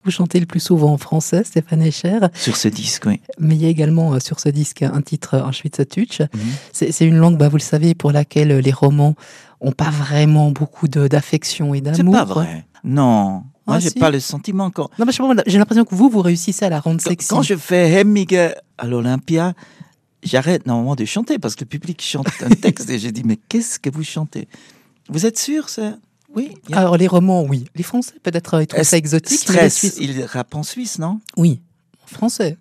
vous chantez le plus souvent en français, Stéphane Escher. Sur ce disque, oui. Mais il y a également sur ce disque un titre, un Schweizerdeutsch. Mm-hmm. C'est une langue, vous le savez, pour laquelle les romans n'ont pas vraiment beaucoup d'affection et d'amour. C'est pas vrai. Non. Moi, j'ai pas le sentiment quand... Non, mais j'ai l'impression que vous réussissez à la rendre sexy. Quand je fais Hemmige à l'Olympia, j'arrête normalement de chanter parce que le public chante un texte et j'ai dit, mais qu'est-ce que vous chantez? Vous êtes sûr, ça? Oui. Alors, les romans, oui. Les Français, peut-être, ils trouvent ça exotique. Stress, ils rappent en Suisse, non? Oui, en français.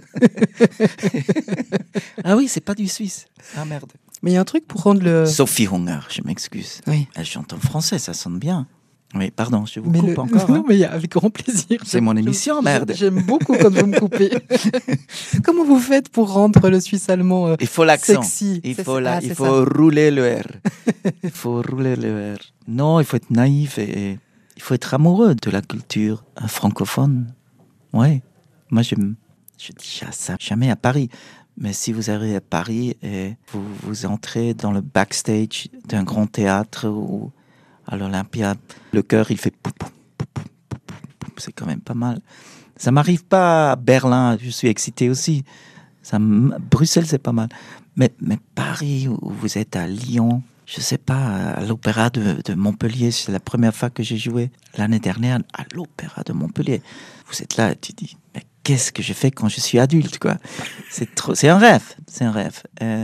Ah oui, c'est pas du Suisse. Ah merde. Mais il y a un truc pour rendre le... Sophie Hunger, je m'excuse. Oui. Elle chante en français, ça sonne bien. Oui, pardon, je vous coupe encore. Non, mais avec grand plaisir. C'est mon émission, merde. J'aime beaucoup quand vous me coupez. Comment vous faites pour rendre le suisse allemand il faut l'accent. Sexy? Il faut rouler le R. Il faut rouler le R. Non, il faut être naïf et il faut être amoureux de la culture francophone. Ouais. Moi, je dis ça jamais à Paris. Mais si vous arrivez à Paris et vous entrez dans le backstage d'un grand théâtre ou à l'Olympia, le cœur, il fait pou, pou, pou, pou, pou, pou, c'est quand même pas mal. Ça m'arrive pas à Berlin, je suis excité aussi. Bruxelles, c'est pas mal. Mais Paris, où vous êtes à Lyon, je sais pas, à l'Opéra de Montpellier, c'est la première fois que j'ai joué l'année dernière à l'Opéra de Montpellier. Vous êtes là et tu dis, mais qu'est-ce que je fais quand je suis adulte, quoi? C'est un rêve, c'est un rêve.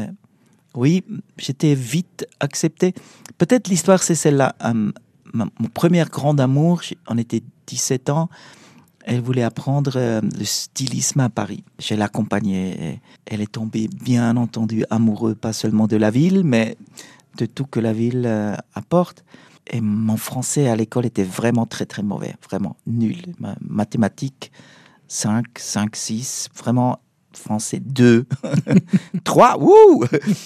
Oui, j'étais vite accepté. Peut-être l'histoire, c'est celle-là. Mon premier grand amour, on était 17 ans. Elle voulait apprendre le stylisme à Paris. Je l'accompagnais. Elle est tombée, bien entendu, amoureuse, pas seulement de la ville, mais de tout que la ville apporte. Et mon français à l'école était vraiment très, très mauvais. Vraiment nul. Mathématiques, 5, 6. Vraiment, français 2. 3, wouh!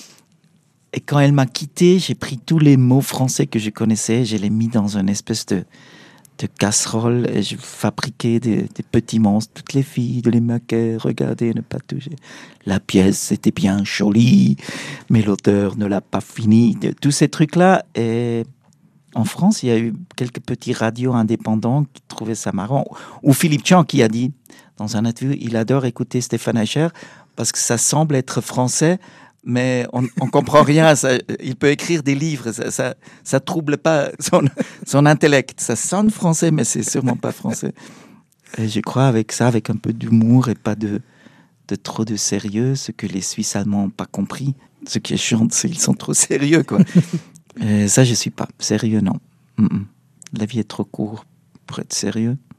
Et quand elle m'a quitté, j'ai pris tous les mots français que je connaissais, je les mis dans une espèce de casserole et je fabriquais des petits monstres. Toutes les filles de les maquer, regarder, ne pas toucher. La pièce était bien jolie, mais l'auteur ne l'a pas fini. Tous ces trucs-là. Et en France, il y a eu quelques petits radios indépendants qui trouvaient ça marrant. Ou Philippe Tchang qui a dit, dans un interview, il adore écouter Stéphane Escher parce que ça semble être français, mais on comprend rien. Il peut écrire des livres, ça trouble pas son intellect. Ça sonne français, mais c'est sûrement pas français. Et je crois avec ça, avec un peu d'humour et pas de trop de sérieux, ce que les Suisses allemands n'ont pas compris. Ceux qui chantent, ils sont trop sérieux, quoi. Et ça, je suis pas sérieux, non. La vie est trop courte pour être sérieux.